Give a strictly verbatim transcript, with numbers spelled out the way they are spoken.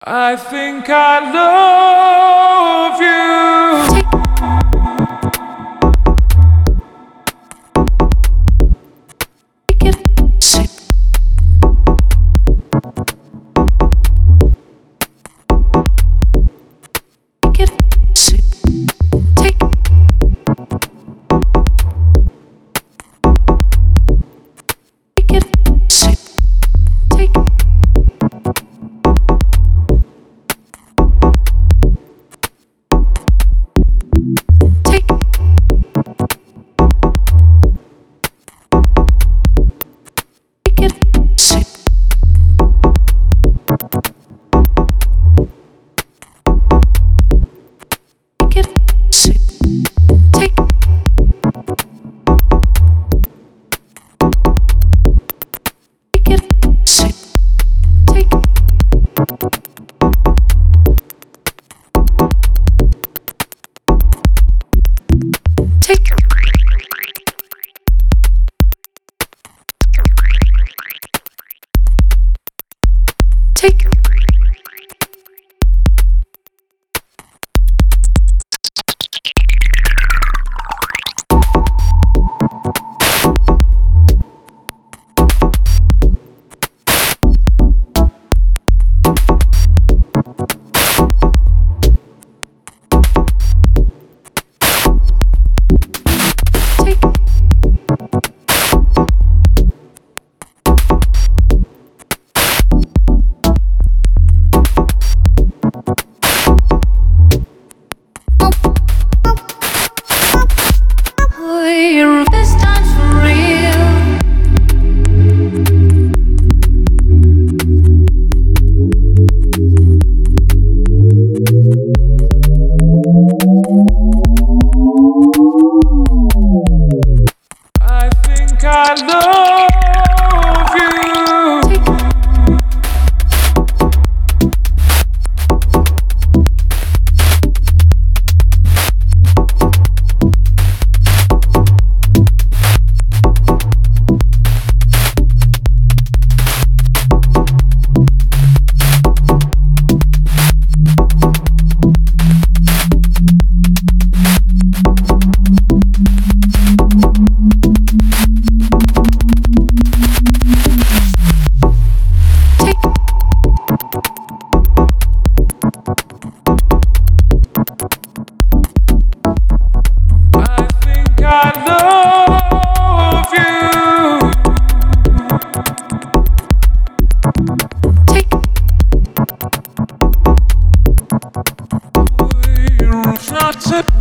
I think I love you. Take it, sip. Take it, sip. Take. Take it, sip. Take. Take. Take it, sip. Take it, sip. Take. Take it, sip. Take. Take. Take. We're this time for real. I think I love you. I think I love you. Take. We're not